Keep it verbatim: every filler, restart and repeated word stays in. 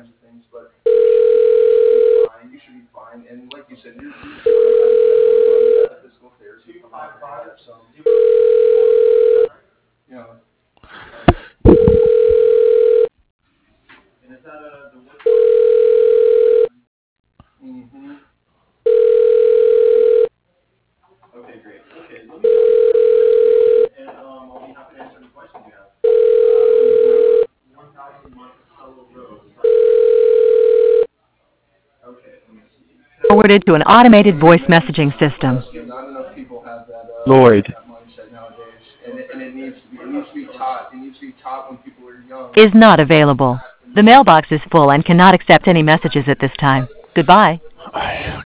kinds of things, but you should be fine. You should be fine. And like you said, you're, you're still having physical therapy. So, you know, and is that a, the wood one? Mm-hmm. Okay, great. Okay, let me and um, I'll be happy to answer any questions you have. Uh, one thousand Monticello Road. Okay, let me see. Forwarded to an automated voice messaging system. Not enough people have that uh, Lloyd. that mindset nowadays, and it, and it needs to be, it needs to be taught. It needs to be taught when people are young. Is not available. The mailbox is full and cannot accept any messages at this time. Goodbye.